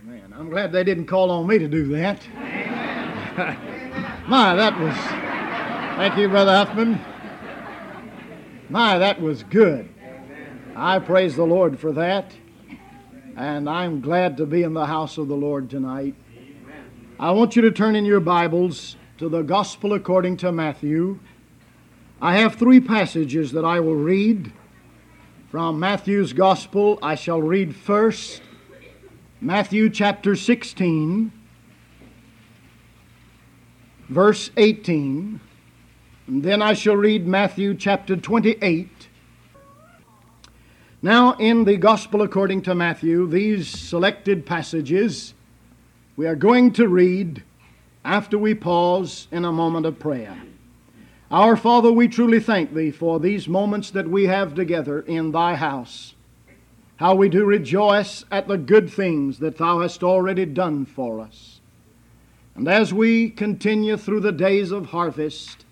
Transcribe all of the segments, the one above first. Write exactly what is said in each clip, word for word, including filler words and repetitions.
Man, I'm glad they didn't call on me to do that. My, that was... Thank you, Brother Huffman. My, that was good. I praise the Lord for that. And I'm glad to be in the house of the Lord tonight. I want you to turn in your Bibles to the Gospel according to Matthew. I have three passages that I will read from Matthew's Gospel. I shall read first Matthew chapter sixteen, verse eighteen. And then I shall read Matthew chapter twenty-eight. Now, in the Gospel according to Matthew, these selected passages we are going to read after we pause in a moment of prayer. Our Father, we truly thank Thee for these moments that we have together in Thy house. How we do rejoice at the good things that Thou hast already done for us. And as we continue through the days of harvest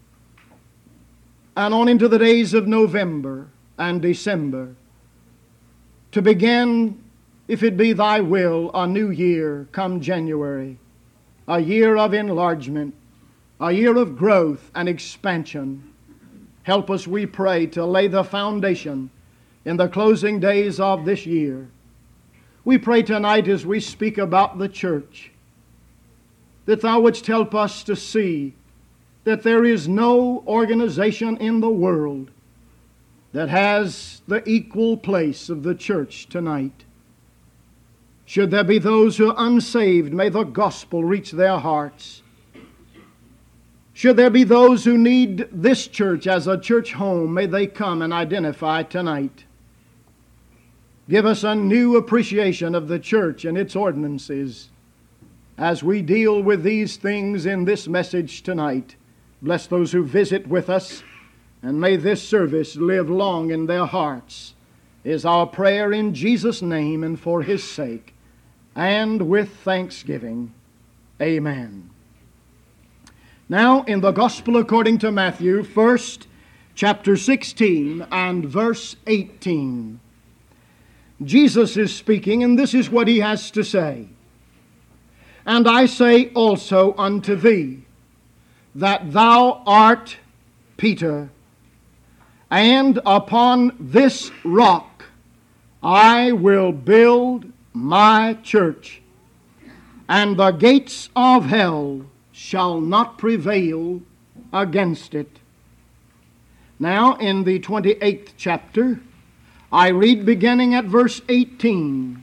and on into the days of November and December, to begin, if it be Thy will, a new year come January, a year of enlargement, a year of growth and expansion. Help us, we pray, to lay the foundation in the closing days of this year. We pray tonight as we speak about the church, that Thou wouldst help us to see that there is no organization in the world that has the equal place of the church tonight. Should there be those who are unsaved, may the gospel reach their hearts. Should there be those who need this church as a church home, may they come and identify tonight. Give us a new appreciation of the church and its ordinances as we deal with these things in this message tonight. Bless those who visit with us, and may this service live long in their hearts, is our prayer in Jesus' name and for His sake, and with thanksgiving. Amen. Now, in the Gospel according to Matthew, first, chapter sixteen and verse eighteen. Jesus is speaking, and this is what He has to say. And I say also unto thee, that thou art Peter, and upon this rock I will build my church, and the gates of hell shall not prevail against it. Now, in the twenty-eighth chapter, I read beginning at verse eighteen.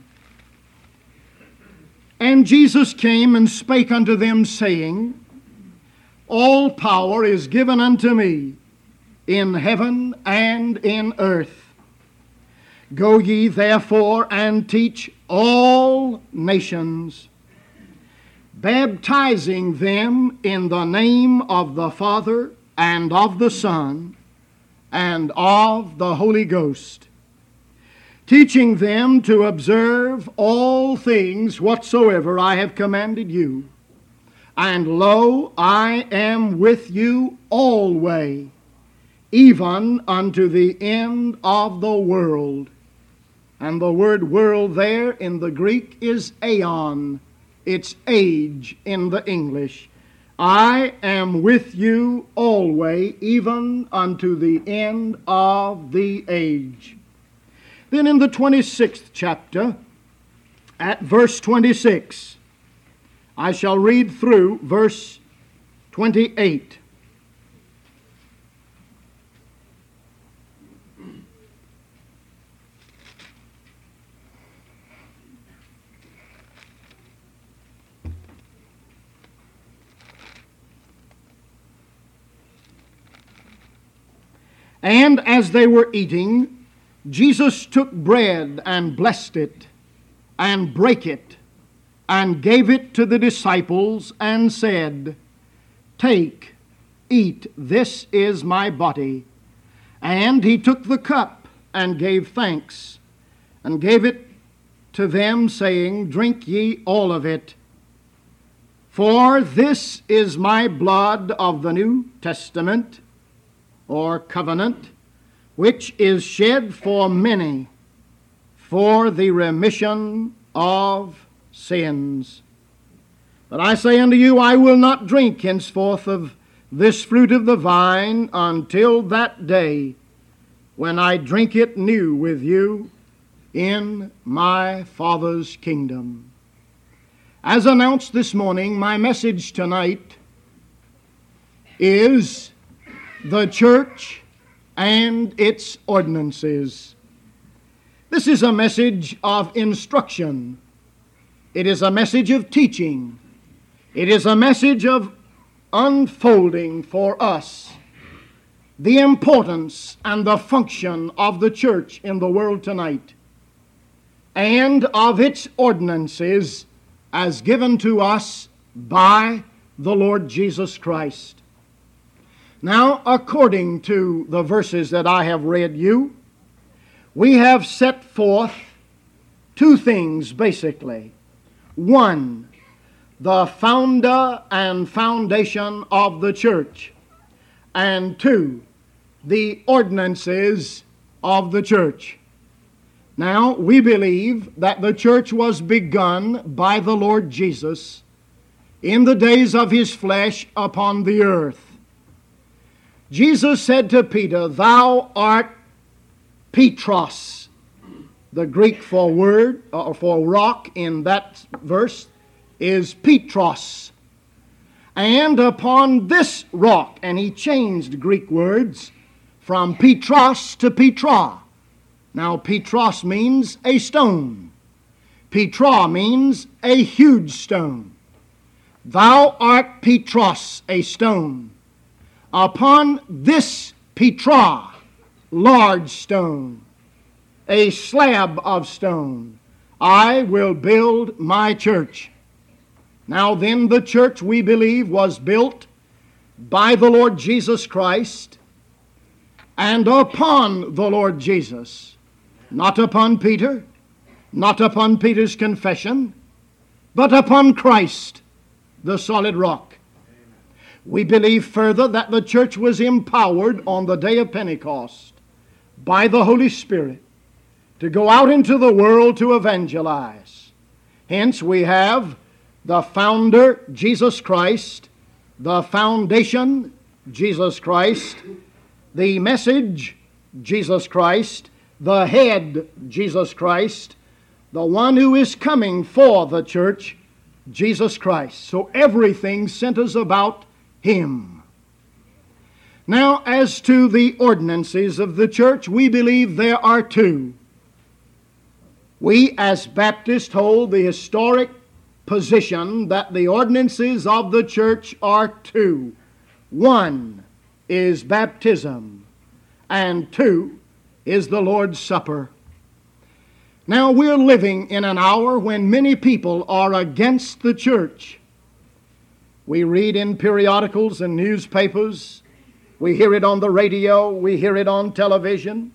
And Jesus came and spake unto them, saying, All power is given unto me in heaven and in earth. Go ye therefore and teach all nations, baptizing them in the name of the Father and of the Son and of the Holy Ghost, teaching them to observe all things whatsoever I have commanded you. And lo, I am with you always, even unto the end of the world. And the word world there in the Greek is aeon. It's age in the English. I am with you always, even unto the end of the age. Then in the twenty-sixth chapter, at verse twenty-six, I shall read through verse twenty-eight. And as they were eating, Jesus took bread and blessed it, and brake it, and gave it to the disciples, and said, Take, eat, this is my body. And He took the cup, and gave thanks, and gave it to them, saying, Drink ye all of it. For this is my blood of the New Testament, or covenant, which is shed for many for the remission of sins. But I say unto you, I will not drink henceforth of this fruit of the vine until that day when I drink it new with you in my Father's kingdom. As announced this morning, my message tonight is the church and its ordinances. This is a message of instruction. It is a message of teaching. It is a message of unfolding for us the importance and the function of the church in the world tonight, and of its ordinances as given to us by the Lord Jesus Christ. Now, according to the verses that I have read you, we have set forth two things basically. One, the founder and foundation of the church, and two, the ordinances of the church. Now, we believe that the church was begun by the Lord Jesus in the days of His flesh upon the earth. Jesus said to Peter, "Thou art Petros." The Greek for word, or for rock in that verse, is Petros. And upon this rock, and he changed Greek words from Petros to Petra. Now, Petros means a stone. Petra means a huge stone. Thou art Petros, a stone. Upon this Petra, large stone, a slab of stone, I will build my church. Now then, the church, we believe, was built by the Lord Jesus Christ and upon the Lord Jesus. Not upon Peter, not upon Peter's confession, but upon Christ, the solid rock. We believe further that the church was empowered on the day of Pentecost by the Holy Spirit to go out into the world to evangelize. Hence we have the founder, Jesus Christ, the foundation, Jesus Christ, the message, Jesus Christ, the head, Jesus Christ, the one who is coming for the church, Jesus Christ. So everything centers about Him. Now, as to the ordinances of the church, we believe there are two. We, as Baptists, hold the historic position that the ordinances of the church are two. One is baptism, and two is the Lord's Supper. Now, we're living in an hour when many people are against the church. We read in periodicals and newspapers, we hear it on the radio, we hear it on television,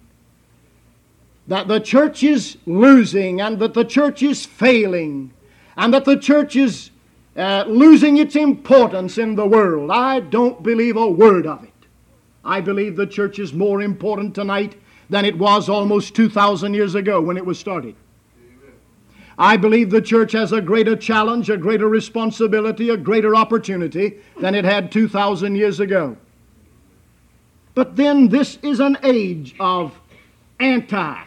that the church is losing and that the church is failing and that the church is uh, losing its importance in the world. I don't believe a word of it. I believe the church is more important tonight than it was almost two thousand years ago when it was started. Amen. I believe the church has a greater challenge, a greater responsibility, a greater opportunity than it had two thousand years ago. But then this is an age of anti.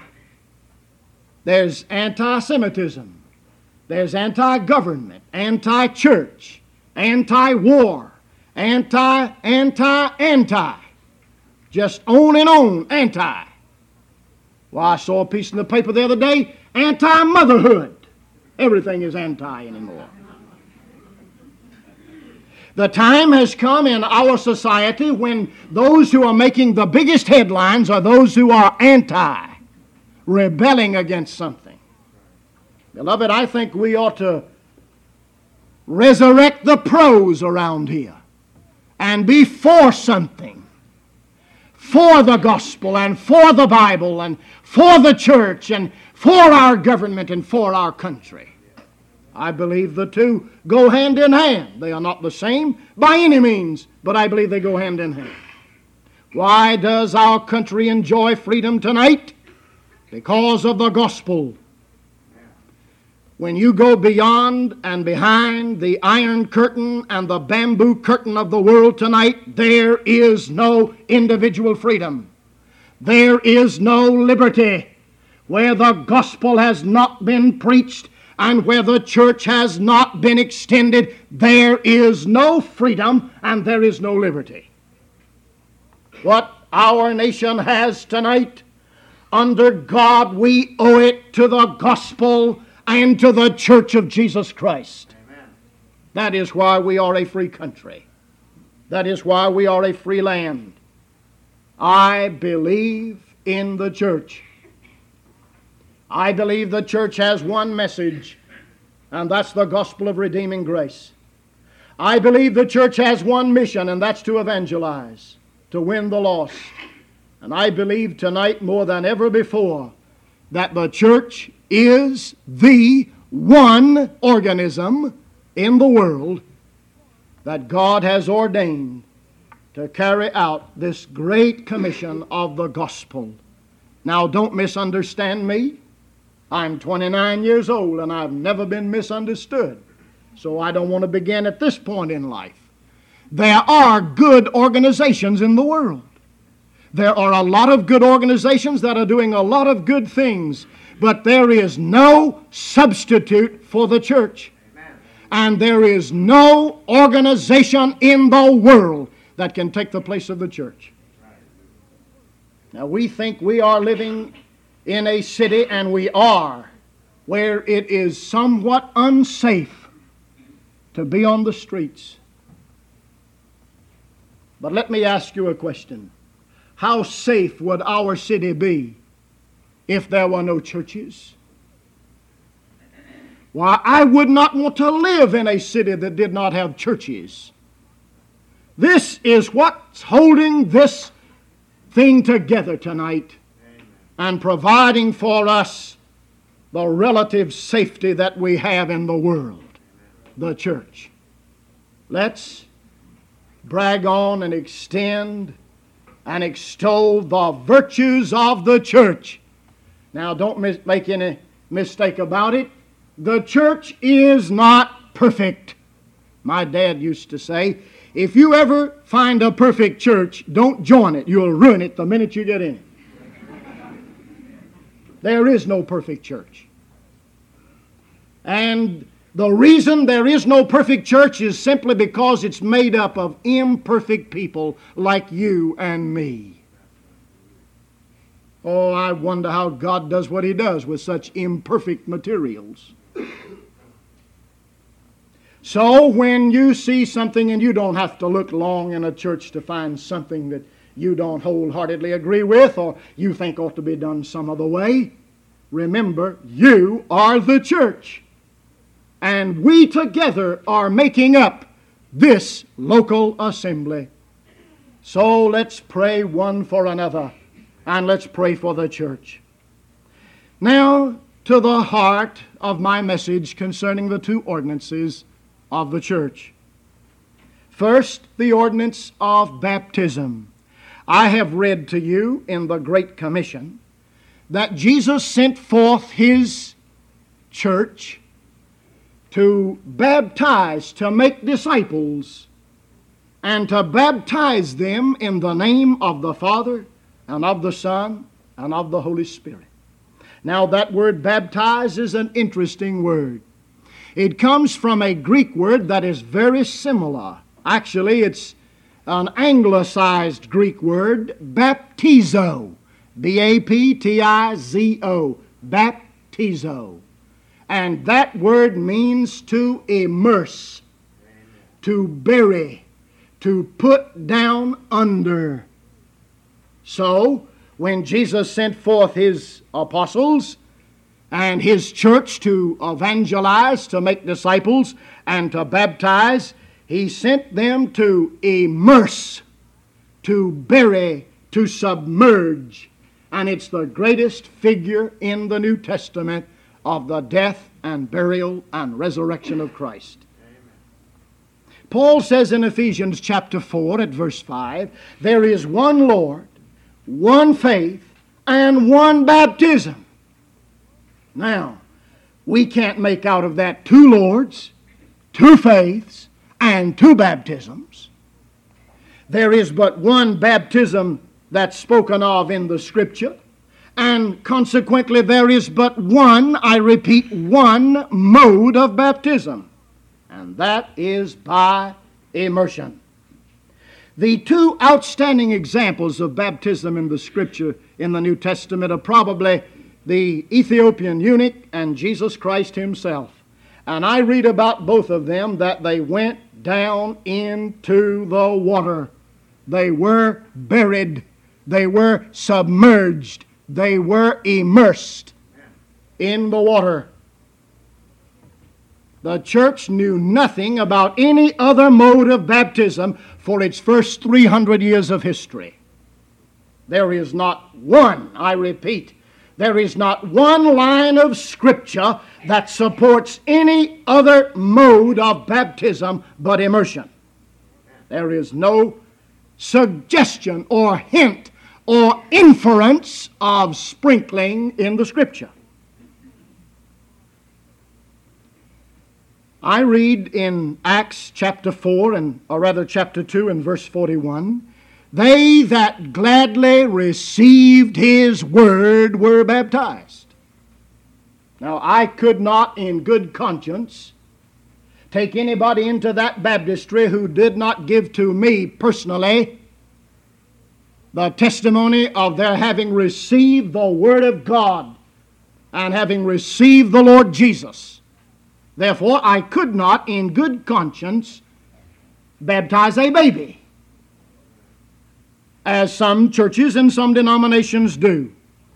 There's anti-Semitism. There's anti-government, anti-church, anti-war, anti, anti, anti. Just on and on, anti. Well, I saw a piece in the paper the other day, anti-motherhood. Everything is anti anymore. The time has come in our society when those who are making the biggest headlines are those who are anti, rebelling against something. Beloved, I think we ought to resurrect the pros around here and be for something. For the gospel and for the Bible and for the church and for our government and for our country. I believe the two go hand in hand. They are not the same by any means, but I believe they go hand in hand. Why does our country enjoy freedom tonight? Because of the gospel. When you go beyond and behind the iron curtain and the bamboo curtain of the world tonight, there is no individual freedom. There is no liberty. Where the gospel has not been preached and where the church has not been extended, there is no freedom and there is no liberty. What our nation has tonight, under God, we owe it to the gospel and to the church of Jesus Christ. Amen. That is why we are a free country. That is why we are a free land. I believe in the church. I believe the church has one message, and that's the gospel of redeeming grace. I believe the church has one mission, and that's to evangelize, to win the lost. And I believe tonight more than ever before that the church is the one organism in the world that God has ordained to carry out this great commission of the gospel. Now, don't misunderstand me. I'm twenty-nine years old and I've never been misunderstood. So I don't want to begin at this point in life. There are good organizations in the world. There are a lot of good organizations that are doing a lot of good things, but there is no substitute for the church. Amen. And there is no organization in the world that can take the place of the church. Now, we think we are living in a city, and we are, where it is somewhat unsafe to be on the streets. But let me ask you a question. How safe would our city be if there were no churches? Why, I would not want to live in a city that did not have churches. This is what's holding this thing together tonight and providing for us the relative safety that we have in the world, the church. Let's brag on and extend and extol the virtues of the church. Now, don't mis- make any mistake about it. The church is not perfect. My dad used to say, if you ever find a perfect church, don't join it. You'll ruin it the minute you get in it. There is no perfect church. And the reason there is no perfect church is simply because it's made up of imperfect people like you and me. Oh, I wonder how God does what He does with such imperfect materials. So when you see something, and you don't have to look long in a church to find something that you don't wholeheartedly agree with or you think ought to be done some other way, remember, you are the church. And we together are making up this local assembly. So let's pray one for another, and let's pray for the church. Now, to the heart of my message concerning the two ordinances of the church. First, the ordinance of baptism. I have read to you in the Great Commission that Jesus sent forth His church to baptize, to make disciples, and to baptize them in the name of the Father and of the Son and of the Holy Spirit. Now, that word baptize is an interesting word. It comes from a Greek word that is very similar. Actually, it's an anglicized Greek word, baptizo. B A P T I Z O. Baptizo. And that word means to immerse, to bury, to put down under. So, when Jesus sent forth His apostles and His church to evangelize, to make disciples, and to baptize, He sent them to immerse, to bury, to submerge. And it's the greatest figure in the New Testament of the death and burial and resurrection of Christ. Amen. Paul says in Ephesians chapter four at verse five, there is one Lord, one faith, and one baptism. Now, We can't make out of that two Lords, two faiths, and two baptisms. There is but one baptism that's spoken of in the Scripture, and consequently there is but one, I repeat, one mode of baptism, and that is by immersion. The two outstanding examples of baptism in the Scripture in the New Testament are probably the Ethiopian eunuch and Jesus Christ Himself. And I read about both of them that they went down into the water. They were buried. They were submerged. They were immersed in the water. The church knew nothing about any other mode of baptism for its first three hundred years of history. There is not one, I repeat, there is not one line of Scripture that supports any other mode of baptism but immersion. There is no suggestion or hint or inference of sprinkling in the Scripture. I read in Acts chapter four, and or rather chapter two and verse forty-one, they that gladly received His word were baptized. Now I could not in good conscience take anybody into that baptistry who did not give to me personally the testimony of their having received the Word of God and having received the Lord Jesus. Therefore, I could not, in good conscience, baptize a baby, as some churches and some denominations do.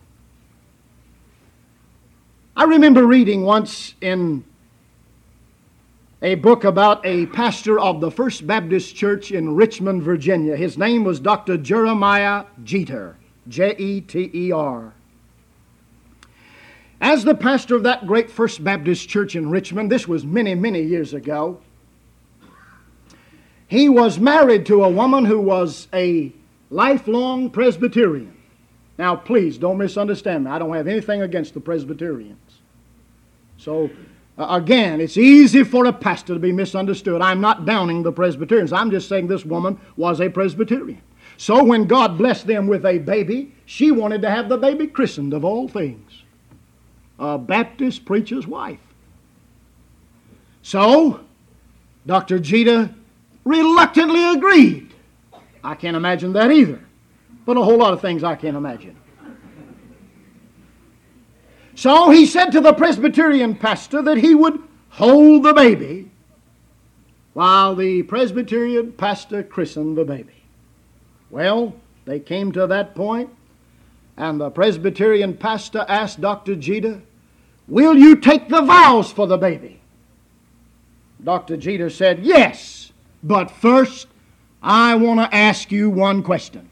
I remember reading once in a book about a pastor of the First Baptist Church in Richmond, Virginia. His name was Doctor Jeremiah Jeter, J E T E R. As the pastor of that great First Baptist Church in Richmond, this was many, many years ago, he was married to a woman who was a lifelong Presbyterian. Now, please don't misunderstand me. I don't have anything against the Presbyterians. So, uh, again, it's easy for a pastor to be misunderstood. I'm not downing the Presbyterians. I'm just saying this woman was a Presbyterian. So when God blessed them with a baby, she wanted to have the baby christened of all things. A Baptist preacher's wife. So, Doctor Jeter reluctantly agreed. I can't imagine that either. But a whole lot of things I can't imagine. So he said to the Presbyterian pastor that he would hold the baby while the Presbyterian pastor christened the baby. Well, they came to that point, and the Presbyterian pastor asked Doctor Jeter, "Will you take the vows for the baby?" Doctor Jeter said, "Yes, but first I want to ask you one question.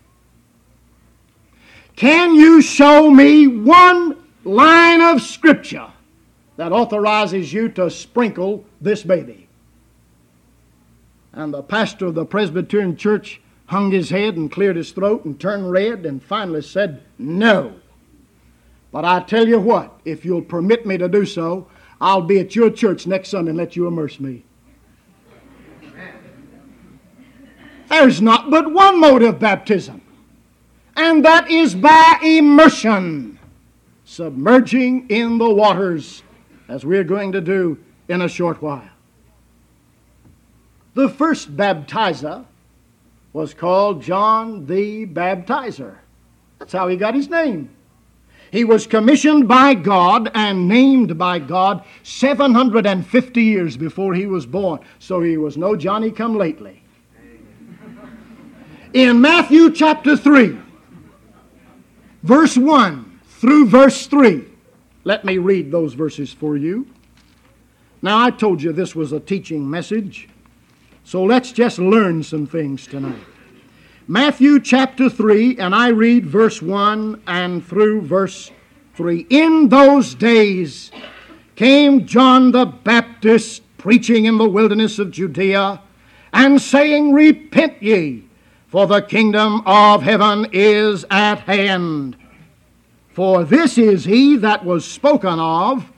Can you show me one line of Scripture that authorizes you to sprinkle this baby?" And the pastor of the Presbyterian church hung his head and cleared his throat and turned red and finally said, "No. But I tell you what, if you'll permit me to do so, I'll be at your church next Sunday and let you immerse me." There's not but one mode of baptism, and that is by immersion, submerging in the waters, as we're going to do in a short while. The first baptizer was called John the Baptizer. That's how he got his name. He was commissioned by God and named by God seven hundred fifty years before he was born. So he was no Johnny-come-lately. In Matthew chapter three, verse one through verse three, let me read those verses for you. Now, I told you this was a teaching message, so let's just learn some things tonight. Matthew chapter three, and I read verse one and through verse three. "In those days came John the Baptist preaching in the wilderness of Judea, and saying, Repent ye, for the kingdom of heaven is at hand. For this is he that was spoken of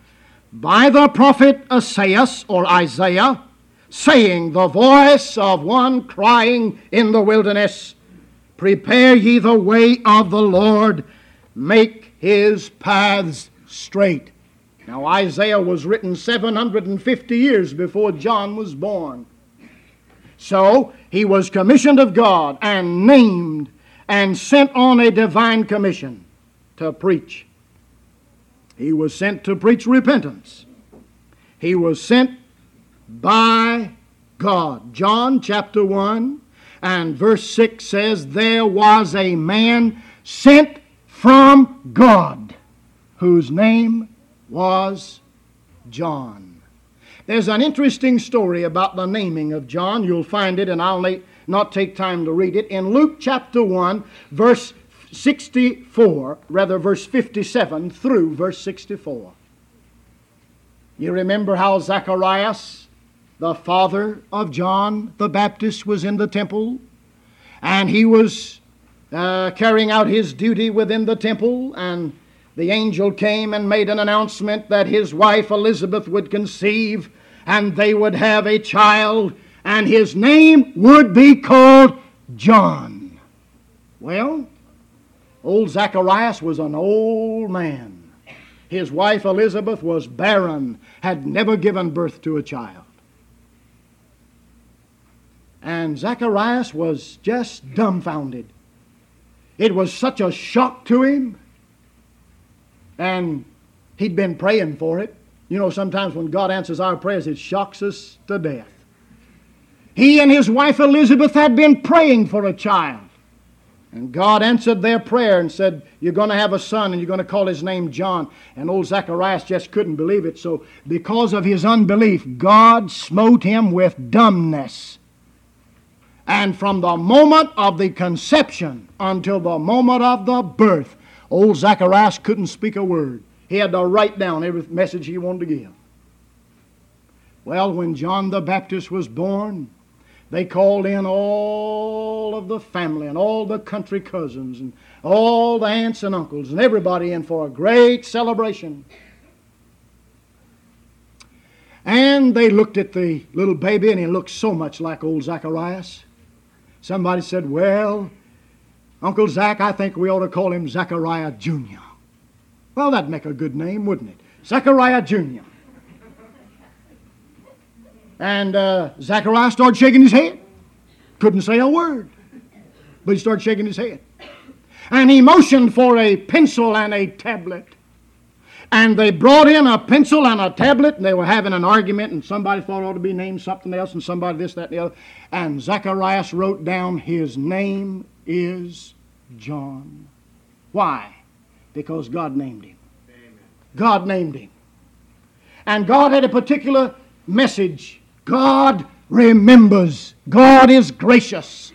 by the prophet Esaias or Isaiah, saying, the voice of one crying in the wilderness, prepare ye the way of the Lord, make his paths straight. Now Isaiah was written seven hundred fifty years before John was born. So he was commissioned of God and named and sent on a divine commission to preach. He was sent to preach repentance. He was sent by God. John chapter one and verse six says, there was a man sent from God whose name was John. There's an interesting story about the naming of John. You'll find it, and I'll not take time to read it, in Luke chapter one, verse sixty-four, rather verse fifty-seven through verse sixty-four. You remember how Zacharias, the father of John the Baptist, was in the temple, and he was uh, carrying out his duty within the temple, and the angel came and made an announcement that his wife Elizabeth would conceive, and they would have a child, and his name would be called John. Well, old Zacharias was an old man. His wife Elizabeth was barren, had never given birth to a child. And Zacharias was just dumbfounded. It was such a shock to him. And he'd been praying for it. You know, sometimes when God answers our prayers, it shocks us to death. He and his wife Elizabeth had been praying for a child. And God answered their prayer and said, you're going to have a son and you're going to call his name John. And old Zacharias just couldn't believe it. So because of his unbelief, God smote him with dumbness. And from the moment of the conception until the moment of the birth, old Zacharias couldn't speak a word. He had to write down every message he wanted to give. Well, when John the Baptist was born, they called in all of the family and all the country cousins and all the aunts and uncles and everybody in for a great celebration. And they looked at the little baby, and he looked so much like old Zacharias. Somebody said, well, Uncle Zach, I think we ought to call him Zachariah Junior Well, that'd make a good name, wouldn't it? Zachariah Junior And uh, Zachariah started shaking his head. Couldn't say a word. But he started shaking his head. And he motioned for a pencil and a tablet. And they brought in a pencil and a tablet, and they were having an argument, and somebody thought it ought to be named something else, and somebody this, that, and the other. And Zacharias wrote down, his name is John. Why? Because God named him. Amen. God named him. And God had a particular message. God remembers. God is gracious.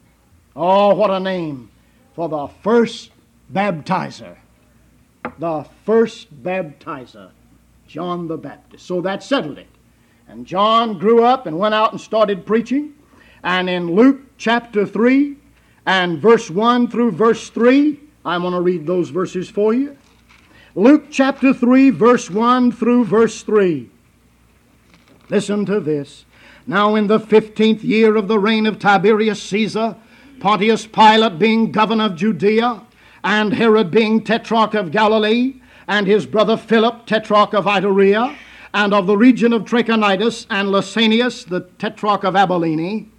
Oh, what a name for the first baptizer. The first baptizer, John the Baptist. So that settled it. And John grew up and went out and started preaching. And in Luke chapter three and verse one through verse three, I'm going to read those verses for you. Luke chapter three, verse one through verse three. Listen to this. Now in the fifteenth year of the reign of Tiberius Caesar, Pontius Pilate being governor of Judea, and Herod being tetrarch of Galilee, and his brother Philip, tetrarch of Iturea, and of the region of Trachonitis, and Lysanias, the tetrarch of Abilene,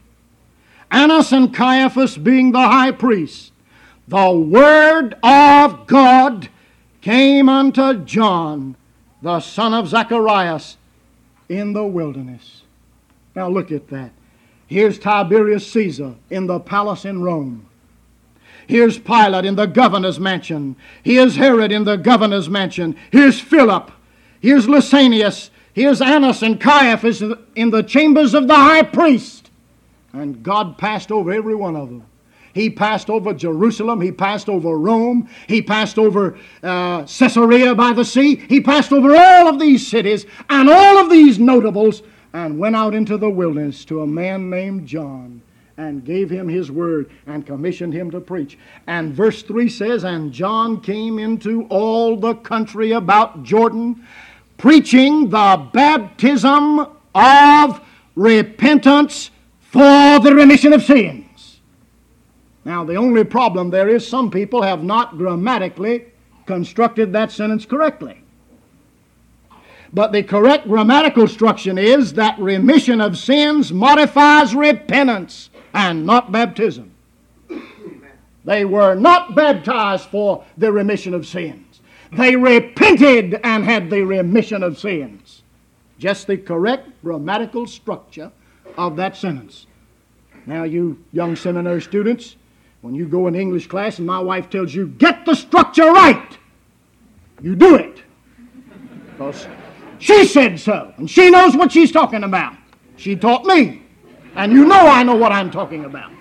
Annas and Caiaphas being the high priests, the word of God came unto John, the son of Zacharias, in the wilderness. Now look at that. Here's Tiberius Caesar in the palace in Rome. Here's Pilate in the governor's mansion. Here's Herod in the governor's mansion. Here's Philip. Here's Lysanias. Here's Annas and Caiaphas in the chambers of the high priest. And God passed over every one of them. He passed over Jerusalem. He passed over Rome. He passed over uh, Caesarea by the sea. He passed over all of these cities and all of these notables and went out into the wilderness to a man named John, and gave him his word and commissioned him to preach. And verse three says, and John came into all the country about Jordan, preaching the baptism of repentance for the remission of sins. Now, the only problem there is some people have not grammatically constructed that sentence correctly. But the correct grammatical structure is that remission of sins modifies repentance and not baptism. They were not baptized for the remission of sins. They repented and had the remission of sins. Just the correct grammatical structure of that sentence. Now, you young seminary students, when you go in English class and my wife tells you, get the structure right, you do it. Because she said so, and she knows what she's talking about. She taught me, and you know I know what I'm talking about.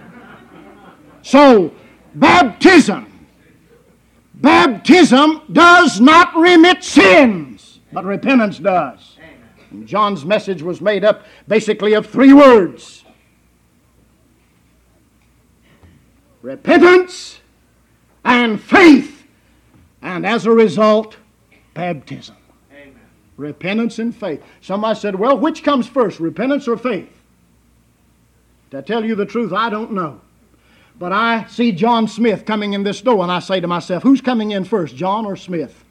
So, baptism. Baptism does not remit sins, but repentance does. And John's message was made up basically of three words. Repentance and faith, and as a result, baptism. Amen. Repentance and faith. Somebody said, well, which comes first, repentance or faith? To tell you the truth, I don't know. But I see John Smith coming in this door, and I say to myself, who's coming in first, John or Smith?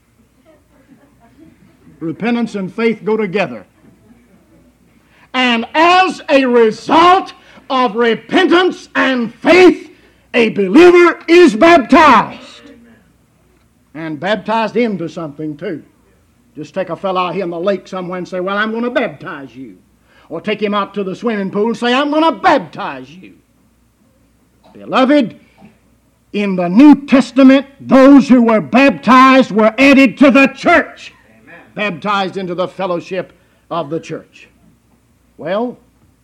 Repentance and faith go together. And as a result of repentance and faith, a believer is baptized. And baptized into something too. Just take a fellow out here in the lake somewhere and say, well, I'm going to baptize you. Or take him out to the swimming pool and say, I'm going to baptize you. Beloved, in the New Testament, those who were baptized were added to the church. Amen. Baptized into the fellowship of the church. Well,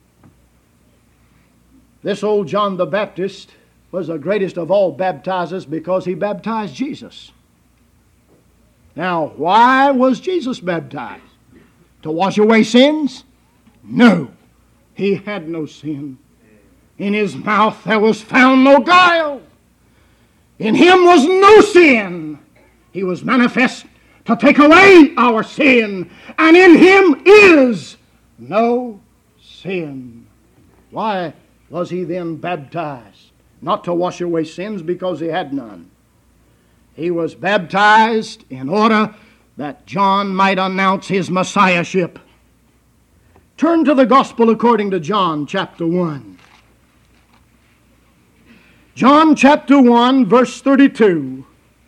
this old John the Baptist was the greatest of all baptizers because he baptized Jesus. Now, why was Jesus baptized? To wash away sins? No. He had no sin. In his mouth there was found no guile. In him was no sin. He was manifest to take away our sin. And in him is no sin. Why was he then baptized? Not to wash away sins, because he had none. He was baptized in order that John might announce his messiahship. Turn to the Gospel according to John chapter one. John chapter one, verse thirty-two.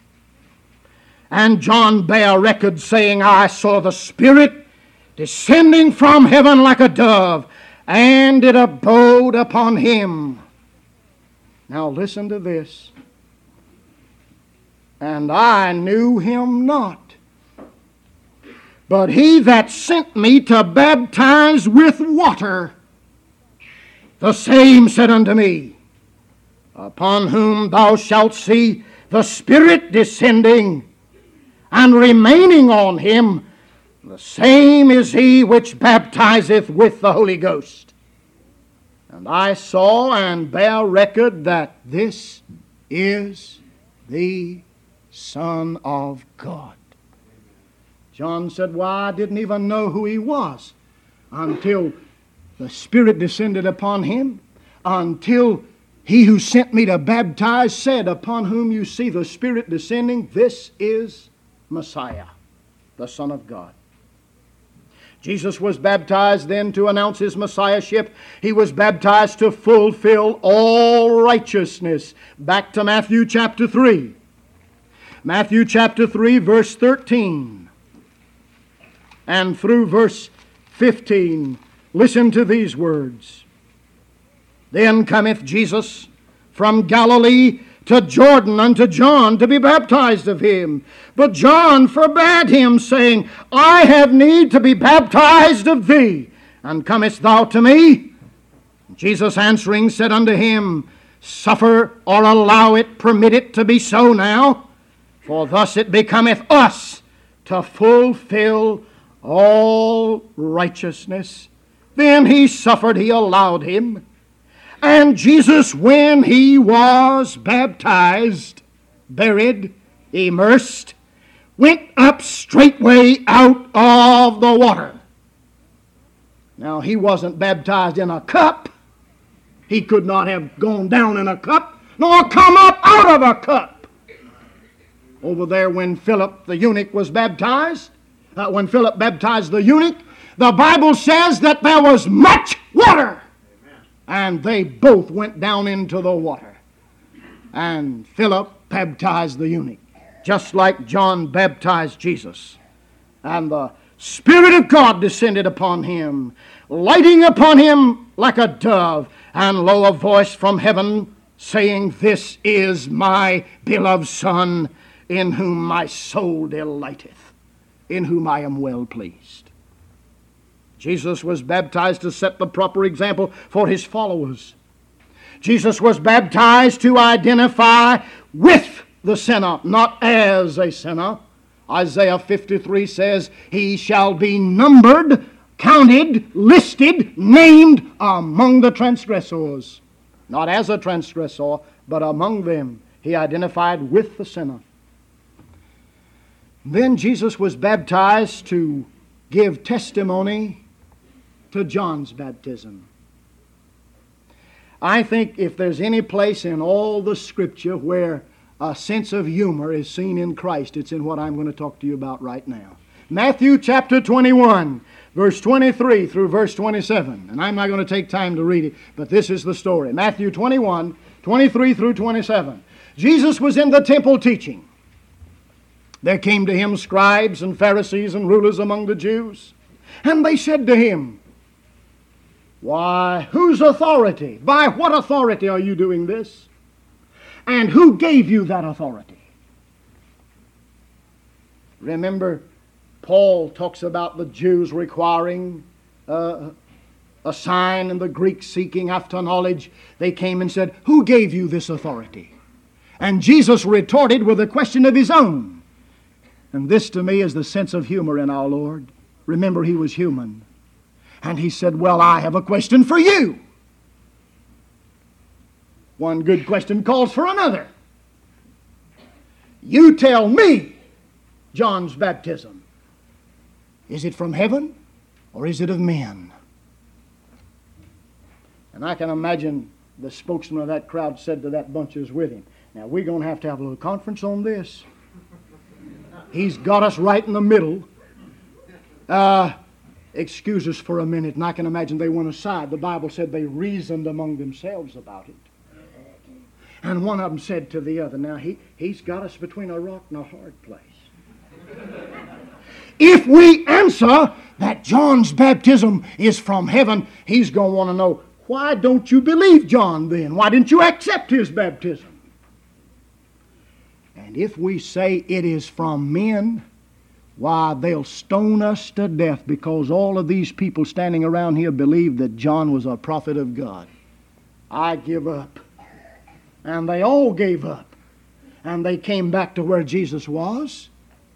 And John bare record, saying, I saw the Spirit descending from heaven like a dove, and it abode upon him. Now listen to this. And I knew him not, but he that sent me to baptize with water, the same said unto me, upon whom thou shalt see the Spirit descending and remaining on him, the same is he which baptizeth with the Holy Ghost. And I saw and bear record that this is the Son of God. John said, well, I didn't even know who he was until the Spirit descended upon him, until he who sent me to baptize said, upon whom you see the Spirit descending, this is Messiah, the Son of God. Jesus was baptized then to announce his messiahship. He was baptized to fulfill all righteousness. Back to Matthew chapter three. Matthew chapter three, verse thirteen. And through verse fifteen. Listen to these words. Then cometh Jesus from Galilee to Jordan unto John to be baptized of him. But John forbade him, saying, I have need to be baptized of thee, and comest thou to me? Jesus answering said unto him, Suffer or allow it, permit it to be so now, for thus it becometh us to fulfill all righteousness. Then he suffered, he allowed him. And Jesus, when he was baptized, buried, immersed, went up straightway out of the water. Now, he wasn't baptized in a cup. He could not have gone down in a cup, nor come up out of a cup. Over there when Philip the eunuch was baptized, uh, when Philip baptized the eunuch, the Bible says that there was much water. Amen. And they both went down into the water. And Philip baptized the eunuch, just like John baptized Jesus. And the Spirit of God descended upon him, lighting upon him like a dove, and lo, a voice from heaven saying, "This is my beloved Son, in whom my soul delighteth, in whom I am well pleased." Jesus was baptized to set the proper example for his followers. Jesus was baptized to identify with the sinner, not as a sinner. Isaiah fifty-three says, "He shall be numbered, counted, listed, named among the transgressors." Not as a transgressor, but among them. He identified with the sinner. Then Jesus was baptized to give testimony to John's baptism. I think if there's any place in all the Scripture where a sense of humor is seen in Christ, it's in what I'm going to talk to you about right now. Matthew chapter twenty-one, verse twenty-three through verse twenty-seven. And I'm not going to take time to read it, but this is the story. Matthew twenty-one, twenty-three through twenty-seven. Jesus was in the temple teaching. There came to him scribes and Pharisees and rulers among the Jews. And they said to him, "Why, whose authority? By what authority are you doing this? And who gave you that authority?" Remember, Paul talks about the Jews requiring uh, a sign and the Greeks seeking after knowledge. They came and said, "Who gave you this authority?" And Jesus retorted with a question of his own. And this to me is the sense of humor in our Lord. Remember, he was human. And he said, "Well, I have a question for you." One good question calls for another. You tell me, John's baptism, is it from heaven or is it of men? And I can imagine the spokesman of that crowd said to that bunch who's with him, "Now we're going to have to have a little conference on this. He's got us right in the middle. Uh, excuse us for a minute." And I can imagine they went aside. The Bible said they reasoned among themselves about it. And one of them said to the other, "Now he, he's got us between a rock and a hard place. If we answer that John's baptism is from heaven, he's going to want to know, why don't you believe John then? Why didn't you accept his baptism? And if we say it is from men, why, they'll stone us to death, because all of these people standing around here believed that John was a prophet of God." I give up. And they all gave up. And they came back to where Jesus was.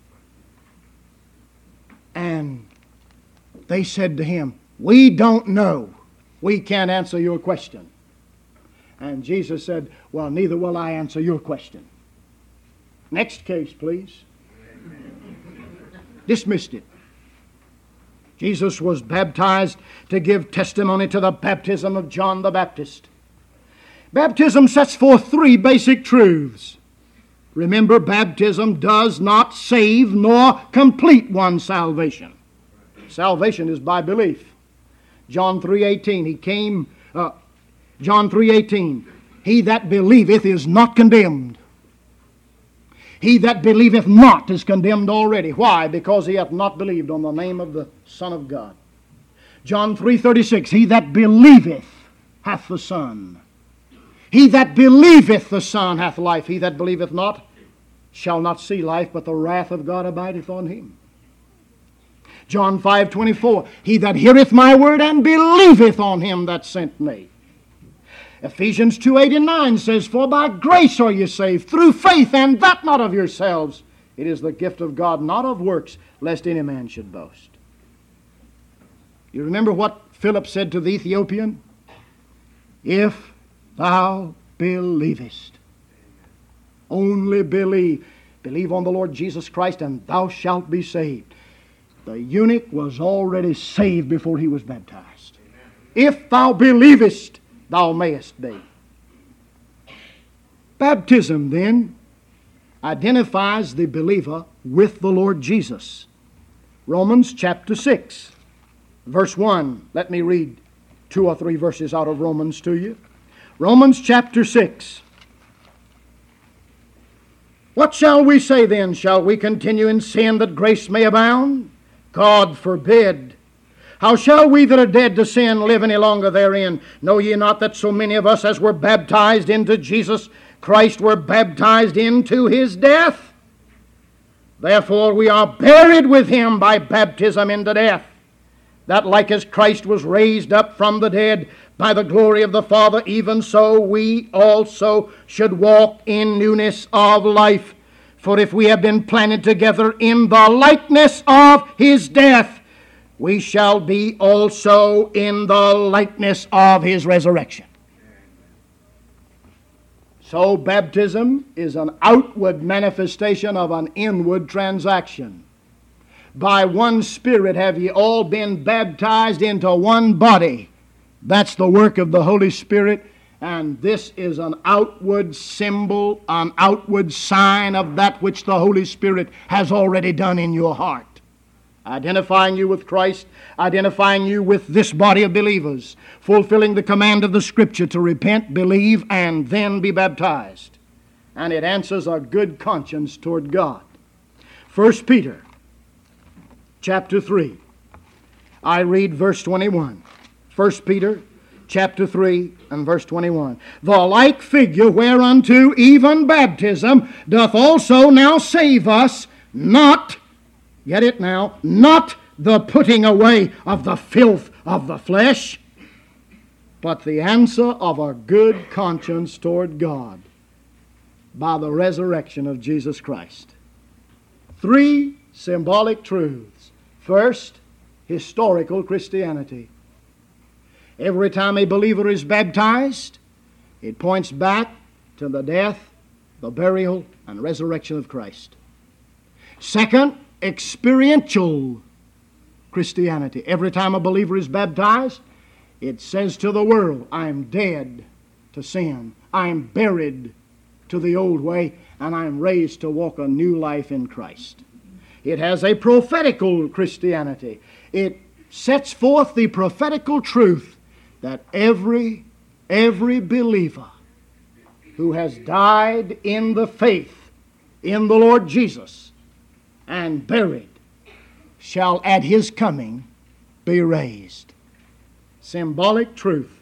And they said to him, "We don't know. We can't answer your question." And Jesus said, "Well, neither will I answer your question." Next case, please. Dismissed it. Jesus was baptized to give testimony to the baptism of John the Baptist. Baptism sets forth three basic truths. Remember, baptism does not save nor complete one's salvation. Salvation is by belief. John three eighteen, he came, uh, John three eighteen, "He that believeth is not condemned. He that believeth not is condemned already." Why? Because he hath not believed on the name of the Son of God. John three thirty-six, "He that believeth hath the Son. He that believeth the Son hath life. He that believeth not shall not see life, but the wrath of God abideth on him." John five twenty-four, "He that heareth my word and believeth on him that sent me." Ephesians two eight and nine says, "For by grace are you saved, through faith, and that not of yourselves. It is the gift of God, not of works, lest any man should boast." You remember what Philip said to the Ethiopian? "If thou believest." Only believe. Believe on the Lord Jesus Christ, and thou shalt be saved. The eunuch was already saved before he was baptized. If thou believest, thou mayest be. Baptism, then, identifies the believer with the Lord Jesus. Romans chapter six, verse one. Let me read two or three verses out of Romans to you. Romans chapter six. What shall we say then? Shall we continue in sin that grace may abound? God forbid. How shall we that are dead to sin live any longer therein? Know ye not that so many of us as were baptized into Jesus Christ were baptized into His death? Therefore we are buried with Him by baptism into death, that like as Christ was raised up from the dead by the glory of the Father, even so we also should walk in newness of life. For if we have been planted together in the likeness of His death, we shall be also in the likeness of His resurrection. So baptism is an outward manifestation of an inward transaction. By one Spirit have ye all been baptized into one body. That's the work of the Holy Spirit, and this is an outward symbol, an outward sign of that which the Holy Spirit has already done in your heart. Identifying you with Christ, identifying you with this body of believers, fulfilling the command of the Scripture to repent, believe, and then be baptized. And it answers a good conscience toward God. First Peter chapter three. I read verse twenty-one. First Peter chapter three and verse twenty-one. The like figure whereunto even baptism doth also now save us, not, get it now, not the putting away of the filth of the flesh, but the answer of a good conscience toward God by the resurrection of Jesus Christ. Three symbolic truths. First, historical Christianity. Every time a believer is baptized, it points back to the death, the burial, and resurrection of Christ. Second, experiential Christianity. Every time a believer is baptized, it says to the world, I am dead to sin. I am buried to the old way, and I am raised to walk a new life in Christ. It has a prophetical Christianity. It sets forth the prophetical truth that every, every believer who has died in the faith in the Lord Jesus and buried shall at His coming be raised. Symbolic truth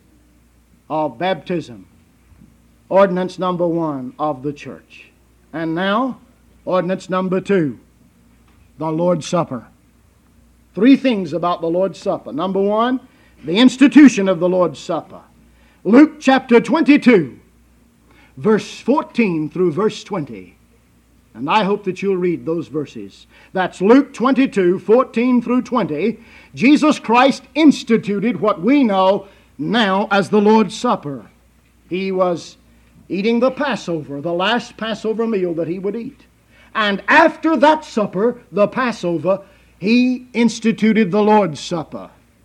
of baptism. Ordinance number one of the church. And now, ordinance number two, the Lord's Supper. Three things about the Lord's Supper. Number one, the institution of the Lord's Supper. Luke chapter twenty-two, verse fourteen through verse twenty. And I hope that you'll read those verses. That's Luke twenty-two, fourteen through twenty. Jesus Christ instituted what we know now as the Lord's Supper. He was eating the Passover, the last Passover meal that He would eat. And after that supper, the Passover, He instituted the Lord's Supper.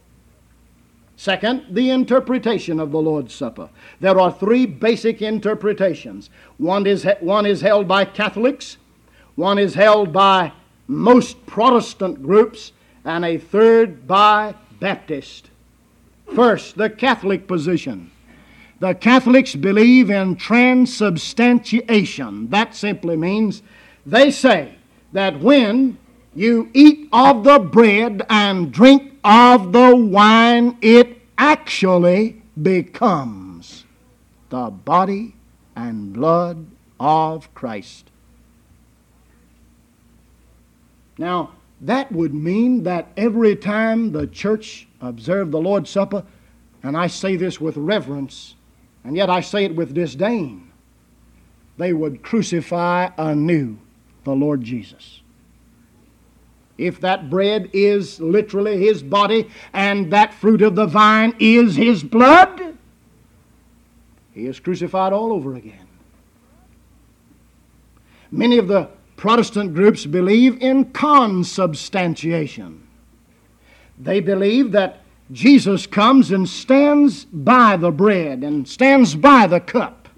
Second, the interpretation of the Lord's Supper. There are three basic interpretations. One is, one is held by Catholics, one is held by most Protestant groups, and a third by Baptists. First, the Catholic position. The Catholics believe in transubstantiation. That simply means they say that when you eat of the bread and drink of the wine, it actually becomes the body and blood of Christ. Now, that would mean that every time the church observed the Lord's Supper, and I say this with reverence, and yet I say it with disdain, they would crucify anew the Lord Jesus. If that bread is literally His body and that fruit of the vine is His blood, He is crucified all over again. Many of the Protestant groups believe in consubstantiation. They believe that Jesus comes and stands by the bread and stands by the cup.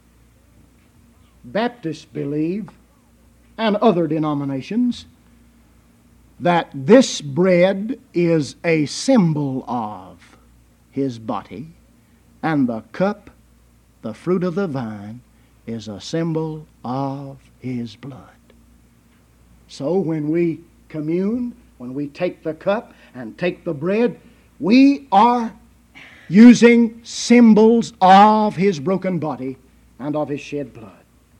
Baptists believe, and other denominations, that this bread is a symbol of His body, and the cup, the fruit of the vine, is a symbol of His blood. So when we commune, when we take the cup and take the bread, we are using symbols of His broken body and of His shed blood.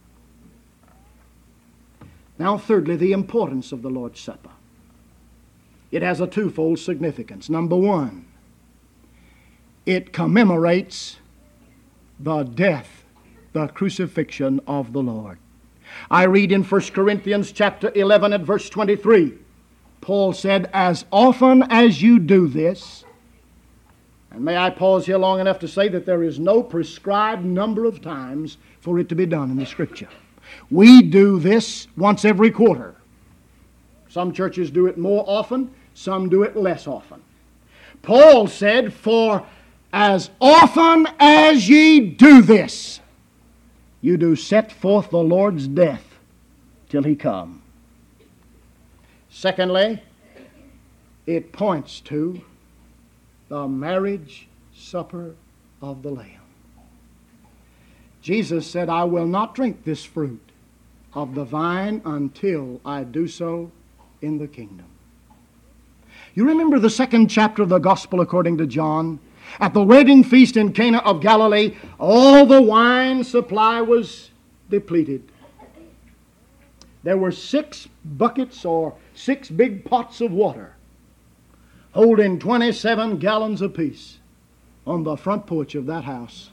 Now, thirdly, the importance of the Lord's Supper. It has a twofold significance. Number one, it commemorates the death, the crucifixion of the Lord. I read in First Corinthians chapter eleven at verse twenty-three, Paul said, "As often as you do this," and may I pause here long enough to say that there is no prescribed number of times for it to be done in the Scripture. We do this once every quarter. Some churches do it more often, some do it less often. Paul said, "For as often as ye do this, you do set forth the Lord's death till He come." Secondly, it points to the marriage supper of the Lamb. Jesus said, "I will not drink this fruit of the vine until I do so in the kingdom." You remember the second chapter of the Gospel according to John? At the wedding feast in Cana of Galilee, all the wine supply was depleted. There were six buckets or six big pots of water holding twenty-seven gallons apiece on the front porch of that house.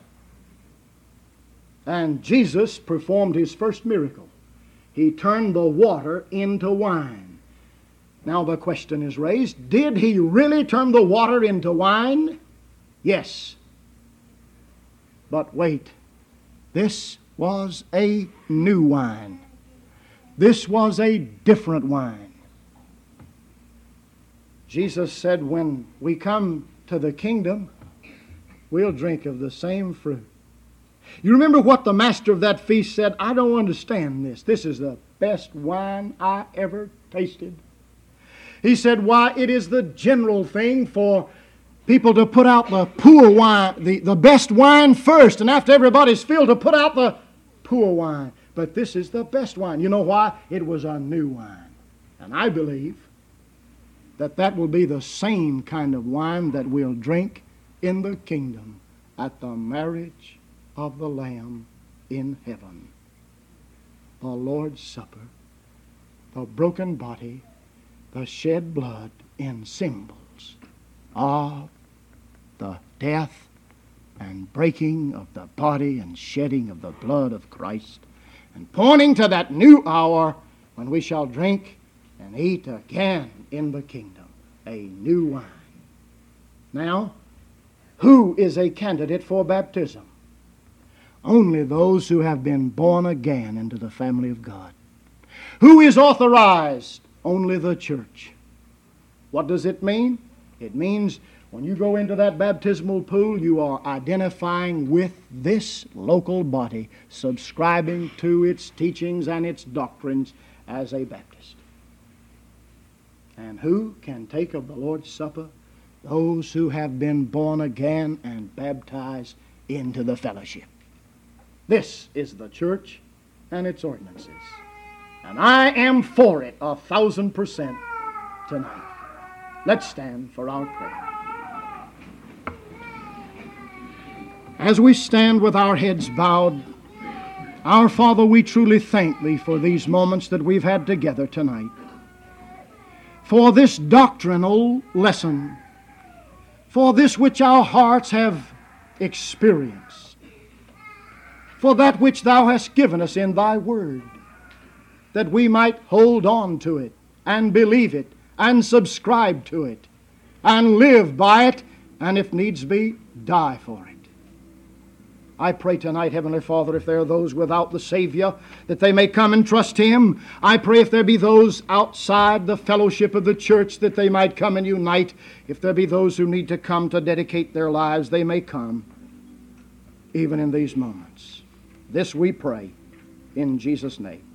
And Jesus performed His first miracle. He turned the water into wine. Now the question is raised, did He really turn the water into wine? Yes. But wait, this was a new wine. This was a different wine. Jesus said, when we come to the kingdom, we'll drink of the same fruit. You remember what the master of that feast said? "I don't understand this. This is the best wine I ever tasted." He said, "Why, it is the general thing for people to put out the poor wine, the, the best wine first, and after everybody's filled to put out the poor wine. But this is the best wine." You know why? It was a new wine. And I believe that that will be the same kind of wine that we'll drink in the kingdom at the marriage of the Lamb in heaven. The Lord's Supper, the broken body, the shed blood in symbols of the death and breaking of the body and shedding of the blood of Christ, and pointing to that new hour when we shall drink and eat again in the kingdom, a new wine. Now, who is a candidate for baptism? Only those who have been born again into the family of God. Who is authorized? Only the church. What does it mean? It means when you go into that baptismal pool, you are identifying with this local body, subscribing to its teachings and its doctrines as a Baptist. And who can take of the Lord's Supper? Those who have been born again and baptized into the fellowship. This is the church and its ordinances. And I am for it a thousand percent tonight. Let's stand for our prayer. As we stand with our heads bowed, our Father, we truly thank Thee for these moments that we've had together tonight, for this doctrinal lesson, for this which our hearts have experienced, for that which Thou hast given us in Thy Word, that we might hold on to it and believe it and subscribe to it and live by it, and if needs be, die for it. I pray tonight, Heavenly Father, if there are those without the Savior, that they may come and trust Him. I pray if there be those outside the fellowship of the church, that they might come and unite. If there be those who need to come to dedicate their lives, they may come, even in these moments. This we pray in Jesus' name.